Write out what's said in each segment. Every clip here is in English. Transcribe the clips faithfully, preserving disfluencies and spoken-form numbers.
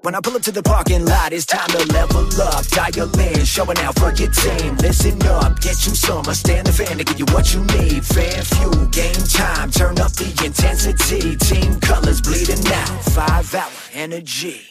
When I pull up to the parking lot, it's time to level up. Dial in, showing out for your team. Listen up, get you some. I stand the fan to give you what you need. Fan fuel, game time, turn up the intensity. Team colors bleeding out, five hour energy.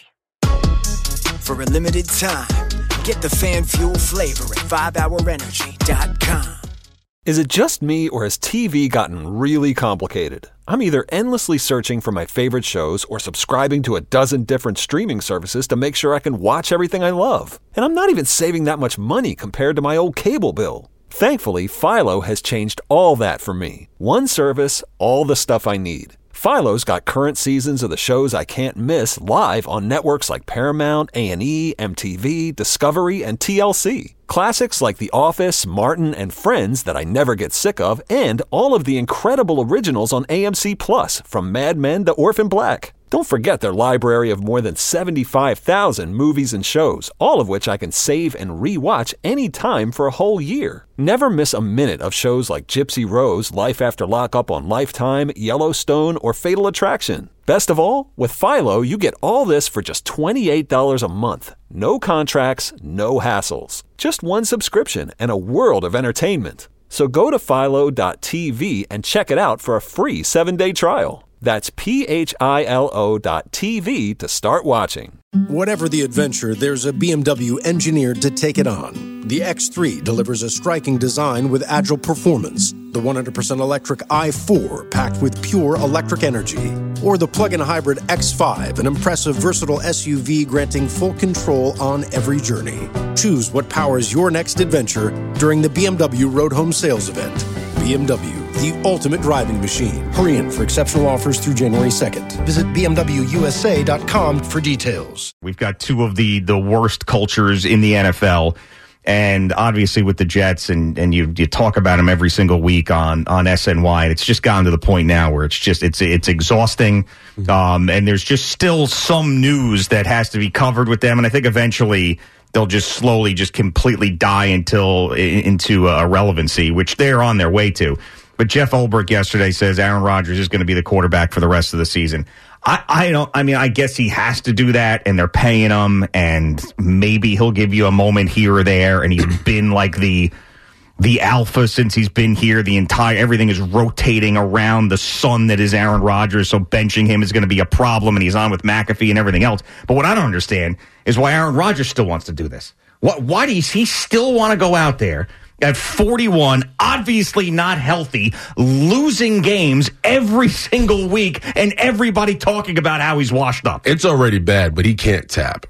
For a limited time, get the fan fuel flavor at five hour energy dot com. Is it just me, or has T V gotten really complicated? I'm either endlessly searching for my favorite shows or subscribing to a dozen different streaming services to make sure I can watch everything I love. And I'm not even saving that much money compared to my old cable bill. Thankfully, Philo has changed all that for me. One service, all the stuff I need. Philo's got current seasons of the shows I can't miss live on networks like Paramount, A and E, M T V, Discovery, and T L C. Classics like The Office, Martin, and Friends that I never get sick of, and all of the incredible originals on A M C Plus, from Mad Men to Orphan Black. Don't forget their library of more than seventy-five thousand movies and shows, all of which I can save and re-watch anytime for a whole year. Never miss a minute of shows like Gypsy Rose, Life After Lockup on Lifetime, Yellowstone, or Fatal Attraction. Best of all, with Philo, you get all this for just twenty-eight dollars a month. No contracts, no hassles. Just one subscription and a world of entertainment. So go to philo dot t v and check it out for a free seven-day trial. That's P H I L O dot T V to start watching. Whatever the adventure, there's a B M W engineered to take it on. The X three delivers a striking design with agile performance. The one hundred percent electric i four, packed with pure electric energy. Or the plug-in hybrid X five, an impressive, versatile S U V granting full control on every journey. Choose what powers your next adventure during the B M W Road Home Sales Event. B M W, the ultimate driving machine. Hurry in for exceptional offers through January second. Visit B M W U S A dot com for details. We've got two of the, the worst cultures in the N F L. And obviously with the Jets, and, and you you talk about them every single week on, on S N Y, and it's just gotten to the point now where it's just it's it's exhausting. Um, and there's just still some news that has to be covered with them. And I think eventually they'll just slowly just completely die until into irrelevancy, which they're on their way to. But Jeff Ulbrich yesterday says Aaron Rodgers is going to be the quarterback for the rest of the season. I, I don't. I mean, I guess he has to do that, and they're paying him, and maybe he'll give you a moment here or there. And he's been like the the alpha since he's been here. The entire everything is rotating around the sun that is Aaron Rodgers. So benching him is going to be a problem, and he's on with McAfee and everything else. But what I don't understand is why Aaron Rodgers still wants to do this. What? Why does he still want to go out there at forty-one, obviously not healthy, losing games every single week, and everybody talking about how he's washed up? It's already bad, but he can't tap.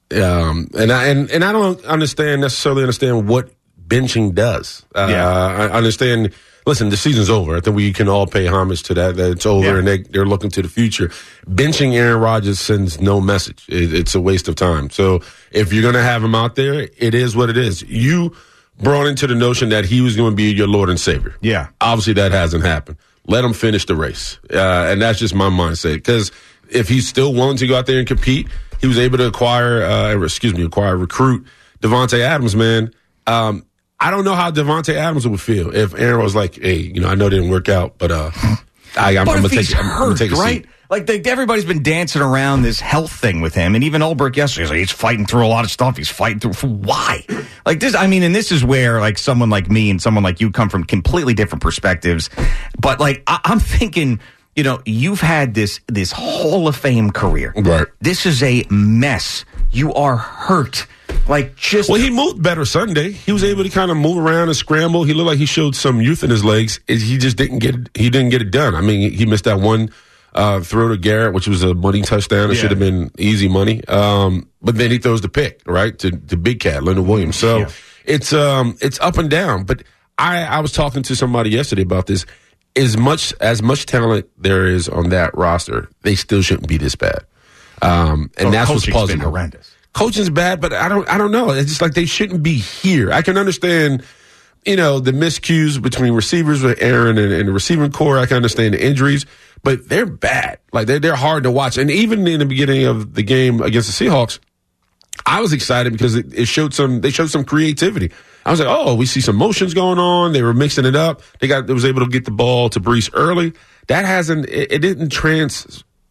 Um, and I and, and I don't understand necessarily understand what benching does. Uh, yeah. I understand. Listen, the season's over. I think we can all pay homage to that. That it's over, yeah. and they, they're looking to the future. Benching Aaron Rodgers sends no message. It, it's a waste of time. So if you're going to have him out there, it is what it is. You brought into the notion that he was going to be your Lord and Savior. Yeah. Obviously, that hasn't happened. Let him finish the race. Uh, and that's just my mindset. Because if he's still willing to go out there and compete, he was able to acquire, uh, excuse me, acquire, recruit Devontae Adams, man. Um, I don't know how Devontae Adams would feel if Aaron was like, hey, you know, I know it didn't work out, but uh, I, I'm, but I'm if going he's to take, hurt, take a right? seat. Like, the, everybody's been dancing around this health thing with him. And even Ulbrich yesterday, he's, like, he's fighting through a lot of stuff. He's fighting through. For why? Like, this, I mean, and this is where, like, someone like me and someone like you come from completely different perspectives. But, like, I, I'm thinking, you know, you've had this, this Hall of Fame career. Right. This is a mess. You are hurt. Like, just. Well, he moved better Sunday. He was able to kind of move around and scramble. He looked like he showed some youth in his legs. He just didn't get, he didn't get it done. I mean, he missed that one Uh, throw to Garrett, which was a money touchdown. It yeah. should have been easy money. Um, but then he throws the pick, right, to, to Big Cat, Leonard Williams. So yeah. it's um, it's up and down. But I, I was talking to somebody yesterday about this. As much as much talent there is on that roster, they still shouldn't be this bad. Um, and oh, that's what's puzzling. Been horrendous. Coaching's bad, but I don't I don't know. It's just like they shouldn't be here. I can understand, you know, the miscues between receivers with Aaron and, and the receiving core. I can understand the injuries. But they're bad. Like, they're, they're hard to watch. And even in the beginning of the game against the Seahawks, I was excited because it, it showed some, they showed some creativity. I was like, oh, we see some motions going on. They were mixing it up. They got, they was able to get the ball to Breece early. That hasn't, it, it didn't trans,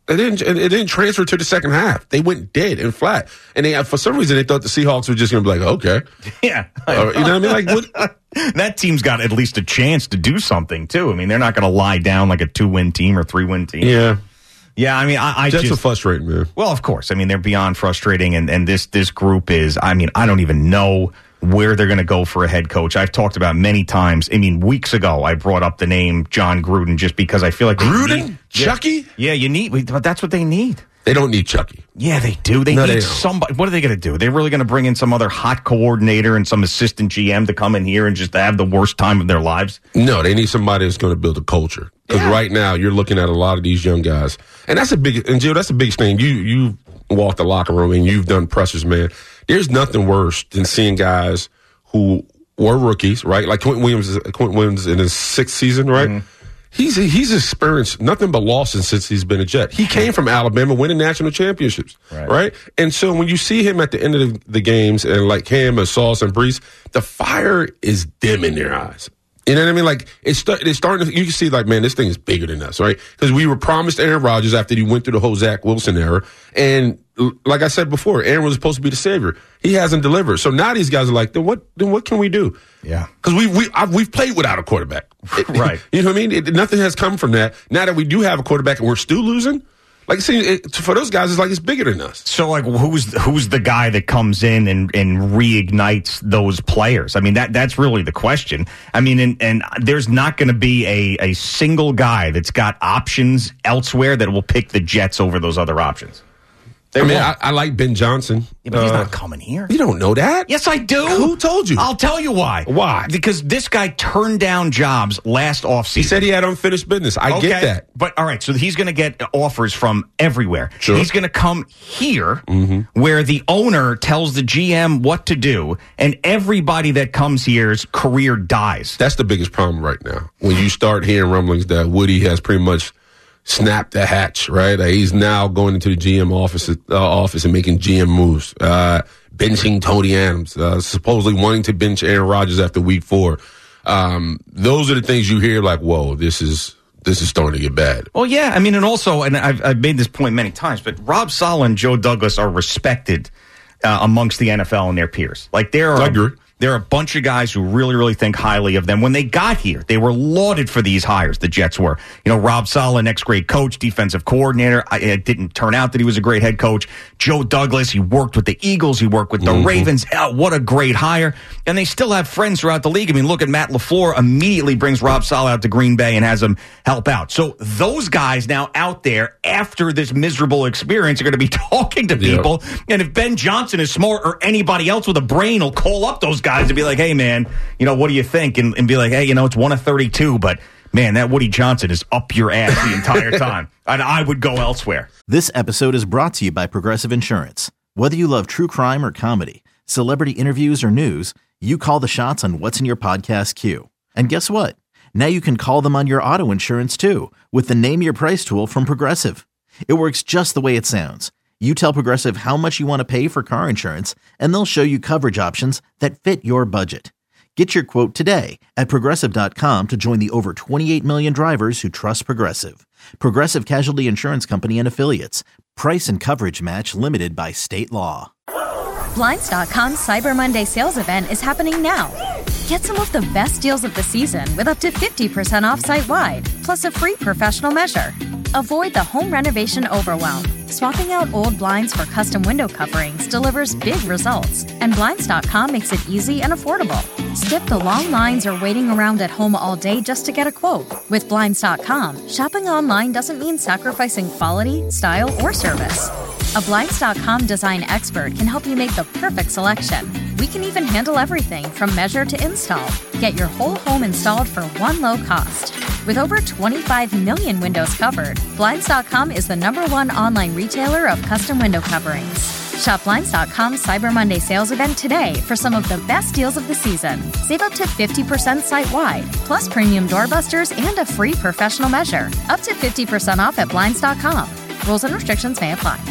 It didn't, it didn't transfer to the second half. They went dead and flat. And they, for some reason, they thought the Seahawks were just going to be like, okay. Yeah. Uh, you know what I mean? Like, what? That team's got at least a chance to do something, too. I mean, they're not going to lie down like a two-win team or three-win team. Yeah. Yeah, I mean, I, I Jets just... are frustrating, man. Well, of course. I mean, they're beyond frustrating, and, and this, this group is, I mean, I don't even know where they're going to go for a head coach. I've talked about many times. I mean, weeks ago, I brought up the name John Gruden just because I feel like... Gruden? Need, Chucky? Yeah, yeah, you need... But that's what they need. They don't need Chucky. Yeah, they do. They no, need they somebody. What are they going to do? They're really going to bring in some other hot coordinator and some assistant G M to come in here and just have the worst time of their lives? No, they need somebody that's going to build a culture. Because yeah. right now, you're looking at a lot of these young guys. And that's a big... And, Jill, that's a big thing. You, you walked the locker room and you've done pressers, man. There's nothing worse than seeing guys who were rookies, right? Like Quentin Williams, Quentin Williams in his sixth season, right? Mm-hmm. He's he's experienced nothing but losses since he's been a Jet. He came from Alabama, winning national championships, right? right? And so when you see him at the end of the, the games, and like him and Sauce and Brees, the fire is dim in their eyes. You know what I mean? Like it's it's starting to, you can see like, man, this thing is bigger than us, right? Because we were promised Aaron Rodgers after he went through the whole Zach Wilson era, and like I said before, Aaron was supposed to be the savior. He hasn't delivered. So now these guys are like, then what? Then what can we do? Yeah, because we we I've, we've played without a quarterback, right? You know what I mean? It, nothing has come from that. Now that we do have a quarterback and we're still losing, like see, it, for those guys, it's like it's bigger than us. So like, who's who's the guy that comes in and, and reignites those players? I mean, that that's really the question. I mean, and, and there's not going to be a a single guy that's got options elsewhere that will pick the Jets over those other options. They I mean, I, I like Ben Johnson. Yeah, but he's uh, not coming here. You don't know that? Yes, I do. Who told you? I'll tell you why. Why? Because this guy turned down jobs last offseason. He said he had unfinished business. I okay. get that. But, all right, so he's going to get offers from everywhere. Sure. He's going to come here mm-hmm. where the owner tells the G M what to do, and everybody that comes here's career dies. That's the biggest problem right now. When you start hearing rumblings that Woody has pretty much snapped the hatch, right? Like he's now going into the G M office, uh, office and making G M moves, uh, benching Tony Adams, uh, supposedly wanting to bench Aaron Rodgers after week four. Um, those are the things you hear like, whoa, this is this is starting to get bad. Well, yeah, I mean, and also, and I've, I've made this point many times, but Rob Saleh and Joe Douglas are respected uh, amongst the N F L and their peers. Like there are. I agree. There are a bunch of guys who really, really think highly of them. When they got here, they were lauded for these hires, the Jets were. You know, Rob Saleh, next great coach, defensive coordinator. I, it didn't turn out that he was a great head coach. Joe Douglas, he worked with the Eagles. He worked with the mm-hmm. Ravens. Oh, what a great hire. And they still have friends throughout the league. I mean, look at Matt LaFleur, immediately brings Rob Saleh out to Green Bay and has him help out. So those guys now out there after this miserable experience are going to be talking to people. Yep. And if Ben Johnson is smart or anybody else with a brain will call up those guys and be like, hey, man, you know, what do you think? And, and be like, hey, you know, it's one of thirty-two, but, man, that Woody Johnson is up your ass the entire time. And I would go elsewhere. This episode is brought to you by Progressive Insurance. Whether you love true crime or comedy, celebrity interviews or news, you call the shots on what's in your podcast queue. And guess what? Now you can call them on your auto insurance, too, with the Name Your Price tool from Progressive. It works just the way it sounds. You tell Progressive how much you want to pay for car insurance, and they'll show you coverage options that fit your budget. Get your quote today at Progressive dot com to join the over twenty-eight million drivers who trust Progressive. Progressive Casualty Insurance Company and Affiliates. Price and coverage match limited by state law. Blinds dot com's Cyber Monday sales event is happening now. Get some of the best deals of the season with up to fifty percent off site-wide, plus a free professional measure. Avoid the home renovation overwhelm. Swapping out old blinds for custom window coverings delivers big results, and Blinds dot com makes it easy and affordable. Skip the long lines or waiting around at home all day just to get a quote. With Blinds dot com, shopping online doesn't mean sacrificing quality, style, or service. A Blinds dot com design expert can help you make the perfect selection. We can even handle everything from measure to install. Get your whole home installed for one low cost. With over twenty-five million windows covered, Blinds dot com is the number one online retailer of custom window coverings. Shop Blinds dot com's Cyber Monday sales event today for some of the best deals of the season. Save up to fifty percent site-wide, plus premium doorbusters and a free professional measure. Up to fifty percent off at Blinds dot com. Rules and restrictions may apply.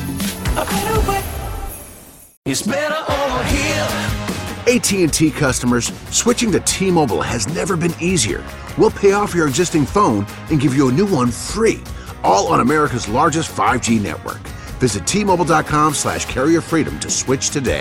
It's better over here. A T and T customers, switching to T-Mobile has never been easier. We'll pay off your existing phone and give you a new one free. all on America's largest five G network. Visit T-Mobile.com slash carrier freedom to switch today.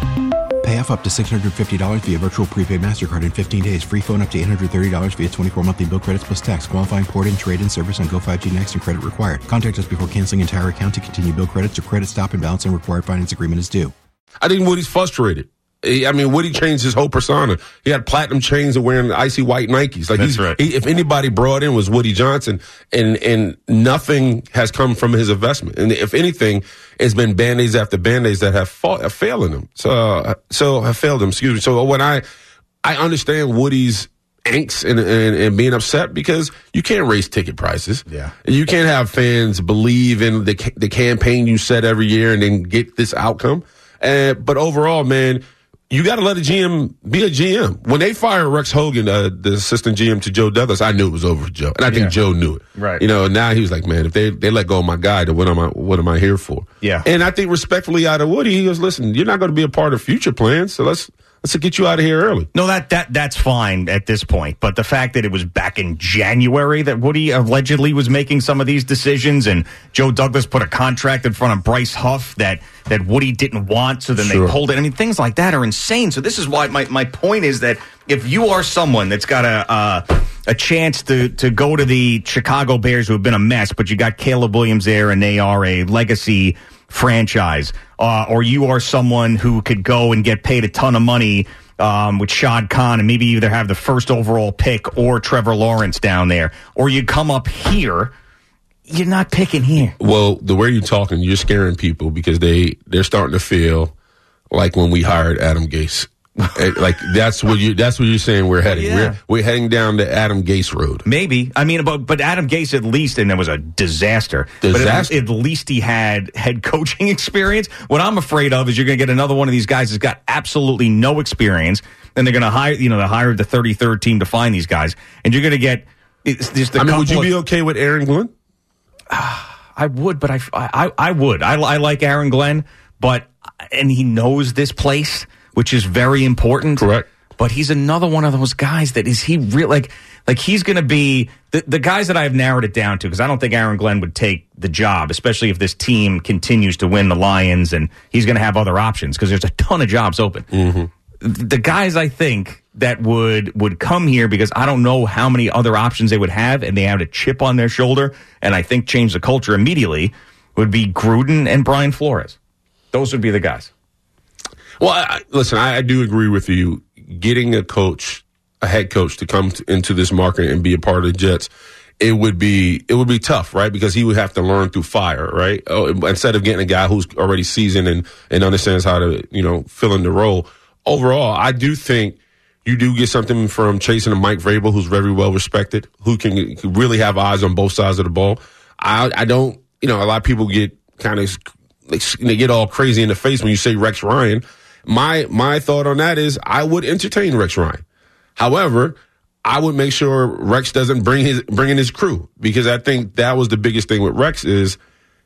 Pay off up to six hundred fifty dollars via virtual prepaid MasterCard in fifteen days. Free phone up to eight hundred thirty dollars via twenty-four monthly bill credits plus tax. Qualifying port-in, trade-in service on Go five G Next and credit required. Contact us before canceling entire account to continue bill credits or credit stop and balance and required finance agreement is due. I think Woody's frustrated. I mean, Woody changed his whole persona. He had platinum chains and wearing icy white Nikes. Like That's he's, right. He, if anybody brought in was Woody Johnson, and and nothing has come from his investment. And if anything, it's been band-aids after band-aids that have, fought, have failed him. So, uh, so have failed him. Excuse me. So when I, I understand Woody's angst and, and, and being upset because you can't raise ticket prices. Yeah. You can't have fans believe in the the campaign you set every year and then get this outcome. Uh, but overall, man, you got to let a G M be a G M. When they fired Rex Hogan, uh, the assistant G M to Joe Douglas, I knew it was over for Joe, and I think Yeah. Joe knew it. Right. You know, and now he was like, man, if they they let go of my guy, then what am I what am I here for? Yeah. And I think respectfully out of Woody, he goes, listen, you're not going to be a part of future plans, so let's let's get you out of here early. No, that that that's fine at this point. But the fact that it was back in January that Woody allegedly was making some of these decisions, and Joe Douglas put a contract in front of Bryce Huff that that Woody didn't want, so then Sure. they pulled it. I mean, things like that are insane. So this is why my, my point is that if you are someone that's got a uh, a chance to to go to the Chicago Bears, who have been a mess, but you got Caleb Williams there, and they are a legacy franchise, uh, or you are someone who could go and get paid a ton of money um, with Shad Khan and maybe either have the first overall pick or Trevor Lawrence down there, or you come up here, you're not picking here. Well, the way you're talking, you're scaring people because they they're starting to feel like when we hired Adam Gase. Like that's what you that's what you're saying we're heading. Yeah. We're we're heading down the Adam Gase road. Maybe. I mean, but, but Adam Gase at least, and it was a disaster. Disaster. But at, at least he had head coaching experience. What I'm afraid of is you're going to get another one of these guys that's got absolutely no experience, and they're going to hire, you know, they hired the thirty-third team to find these guys, and you're going to get. It's just a I mean, would you couple be of- okay with Aaron Glenn? I would, but I, I, I would. I, I like Aaron Glenn, but and he knows this place, which is very important. Correct. But he's another one of those guys that is he real like like he's going to be the the guys that I've narrowed it down to, because I don't think Aaron Glenn would take the job, especially if this team continues to win the Lions, and he's going to have other options because there's a ton of jobs open. Mm-hmm. The guys I think that would would come here, because I don't know how many other options they would have, and they have a chip on their shoulder, and I think change the culture immediately, would be Gruden and Brian Flores. Those would be the guys. Well, I, listen, I, I do agree with you. Getting a coach, a head coach, to come to, into this market and be a part of the Jets, it would be it would be tough, right? Because he would have to learn through fire, right? Oh, instead of getting a guy who's already seasoned and, and understands how to, you know, fill in the role. Overall, I do think you do get something from chasing a Mike Vrabel, who's very well respected, who can, can really have eyes on both sides of the ball. I, I don't, you know, a lot of people get kind of like, they get all crazy in the face when you say Rex Ryan. My my thought on that is I would entertain Rex Ryan. However, I would make sure Rex doesn't bring his bring in his crew, because I think that was the biggest thing with Rex is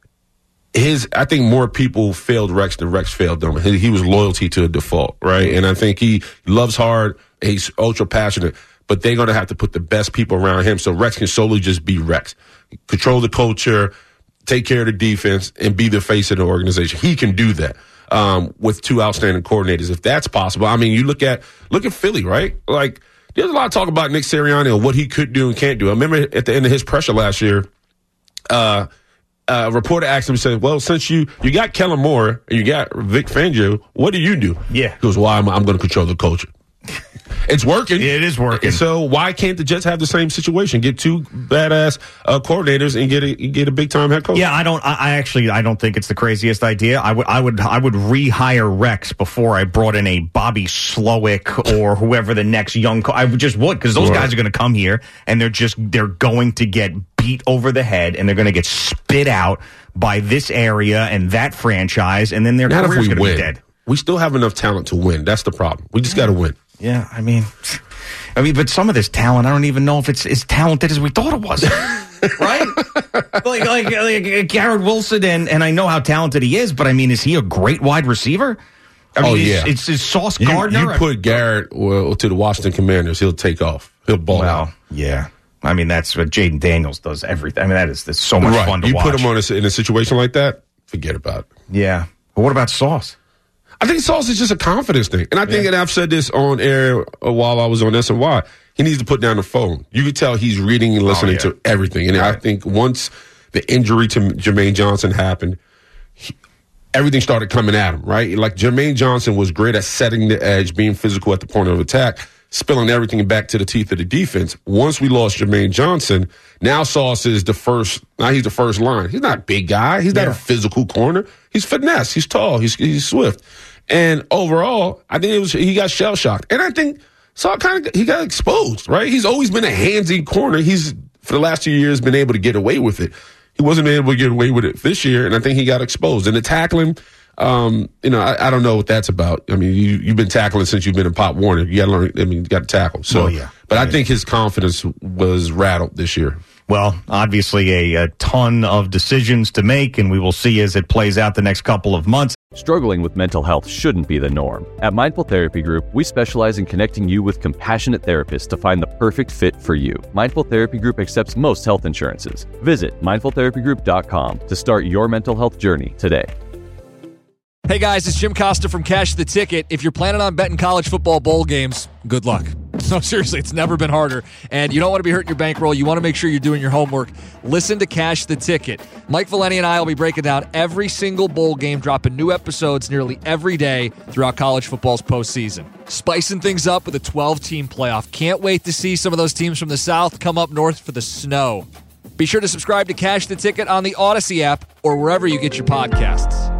his. I think more people failed Rex than Rex failed them. He, he was loyalty to a default, right? And I think he loves hard. He's ultra passionate, but they're going to have to put the best people around him so Rex can solely just be Rex, control the culture, take care of the defense, and be the face of the organization. He can do that. Um, with two outstanding coordinators, if that's possible. I mean, you look at look at Philly, right? Like, there's a lot of talk about Nick Sirianni and what he could do and can't do. I remember at the end of his pressure last year, uh, a reporter asked him, said, well, since you you got Kellen Moore and you got Vic Fangio, what do you do? Yeah. He goes, well, I'm, I'm going to control the culture. It's working. It is working. So why can't the Jets have the same situation? Get two badass uh, coordinators and get a get a big time head coach. Yeah, I don't. I, I actually I don't think it's the craziest idea. I would I would I would rehire Rex before I brought in a Bobby Slowick or whoever the next young. Co- I would just would because those Right. guys are going to come here and they're just they're going to get beat over the head and they're going to get spit out by this area and that franchise, and then their Not if career's we going to be win. dead. We still have enough talent to win. That's the problem. We just got to win. Yeah, I mean, I mean, but some of this talent, I don't even know if it's as talented as we thought it was, right? like, like, like Garrett Wilson, and, and I know how talented he is, but I mean, is he a great wide receiver? I mean, Oh, is, yeah. it's, it's Sauce You, Gardner. you put Garrett well, to the Washington Commanders, he'll take off. He'll ball well, out. yeah. I mean, that's what Jaden Daniels does everything. I mean, that is that's so much right. fun to you watch. You put him on a, in a situation like that, forget about it. Yeah. But what about Sauce? I think Sauce is just a confidence thing. And I think, yeah. and I've said this on air while I was on S N Y, he needs to put down the phone. You can tell he's reading and listening oh, yeah. to everything. And right. I think once the injury to Jermaine Johnson happened, he, everything started coming at him, right? Like Jermaine Johnson was great at setting the edge, being physical at the point of attack, spilling everything back to the teeth of the defense. Once we lost Jermaine Johnson, now Sauce is the first, now he's the first line. He's not a big guy. He's not yeah. a physical corner. He's finesse. He's tall. He's, he's swift. And overall, I think it was he got shell shocked, and I think Saul kind of he got exposed. Right? He's always been a handsy corner. He's for the last two years been able to get away with it. He wasn't able to get away with it this year, and I think he got exposed. And the tackling, um, you know, I, I don't know what that's about. I mean, you you've been tackling since you've been in Pop Warner. You got to learn. I mean, you got to tackle. So, well, yeah. but yeah. I think his confidence was rattled this year. Well, obviously a, a ton of decisions to make, and we will see as it plays out the next couple of months. Struggling with mental health shouldn't be the norm. At Mindful Therapy Group, we specialize in connecting you with compassionate therapists to find the perfect fit for you. Mindful Therapy Group accepts most health insurances. Visit mindful therapy group dot com to start your mental health journey today. Hey guys, it's Jim Costa from Cash the Ticket. If you're planning on betting college football bowl games, good luck. No, seriously, it's never been harder. And you don't want to be hurting your bankroll. You want to make sure you're doing your homework. Listen to Cash the Ticket. Mike Valeni and I will be breaking down every single bowl game, dropping new episodes nearly every day throughout college football's postseason. Spicing things up with a twelve-team playoff. Can't wait to see some of those teams from the South come up north for the snow. Be sure to subscribe to Cash the Ticket on the Odyssey app or wherever you get your podcasts.